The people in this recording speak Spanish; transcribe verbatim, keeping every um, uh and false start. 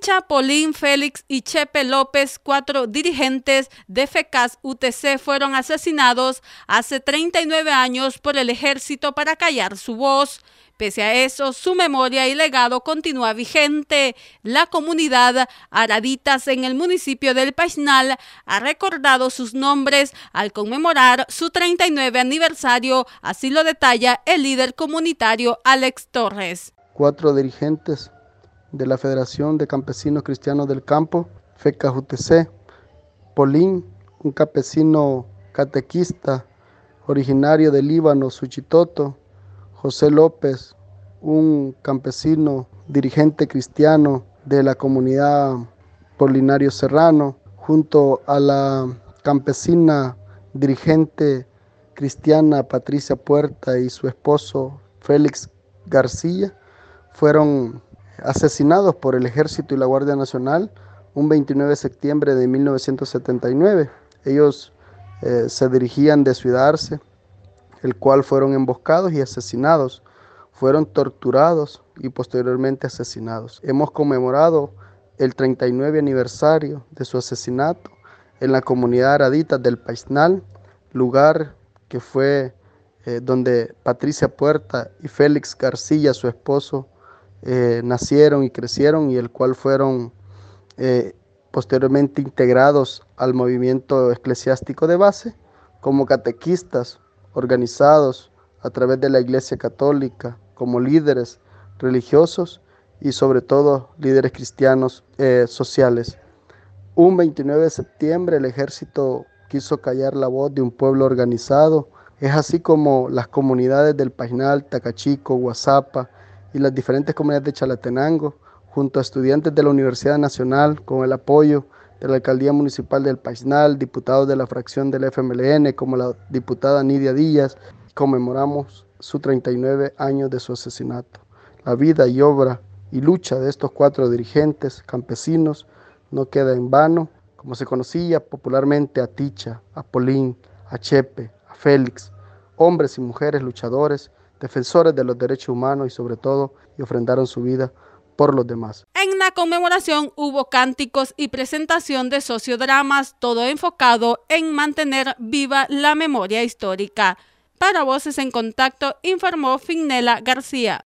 Ticha, Polín, Félix y Chepe López, cuatro dirigentes de FECAS U T C, fueron asesinados hace treinta y nueve años por el ejército para callar su voz. Pese a eso, su memoria y legado continúa vigente. La comunidad Araditas en el municipio del Paisnal ha recordado sus nombres al conmemorar su treinta y nueve aniversario, así lo detalla el líder comunitario Alex Torres. Cuatro dirigentes de la Federación de Campesinos Cristianos del Campo, FECAS U T C, Polín, un campesino catequista originario del Líbano, Suchitoto, José López, un campesino dirigente cristiano de la comunidad Polinario Serrano, junto a la campesina dirigente cristiana Patricia Puerta y su esposo Félix García, fueron asesinados por el Ejército y la Guardia Nacional un veintinueve de septiembre de mil novecientos setenta y nueve. Ellos eh, se dirigían de Ciudad Arce, el cual fueron emboscados y asesinados, fueron torturados y posteriormente asesinados. Hemos conmemorado el treinta y nueve aniversario de su asesinato en la comunidad Araditas del Paisnal, lugar que fue eh, donde Patricia Puerta y Félix García, su esposo, eh, nacieron y crecieron, y el cual fueron eh, posteriormente integrados al movimiento eclesiástico de base como catequistas, organizados a través de la Iglesia Católica como líderes religiosos y sobre todo líderes cristianos eh, sociales. Un veintinueve de septiembre el ejército quiso callar la voz de un pueblo organizado. Es así como las comunidades del Paisnal, Tacachico, Guazapa y las diferentes comunidades de Chalatenango, junto a estudiantes de la Universidad Nacional, con el apoyo de la Alcaldía Municipal del Paisnal, diputados de la fracción del F M L N, como la diputada Nidia Díaz, conmemoramos su treinta y nueve años de su asesinato. La vida y obra y lucha de estos cuatro dirigentes campesinos no queda en vano, como se conocía popularmente a Ticha, a Polín, a Chepe, a Félix, hombres y mujeres luchadores, defensores de los derechos humanos y sobre todo, y ofrendaron su vida por los demás. En la conmemoración hubo cánticos y presentación de sociodramas, todo enfocado en mantener viva la memoria histórica. Para Voces en Contacto, informó Finnela García.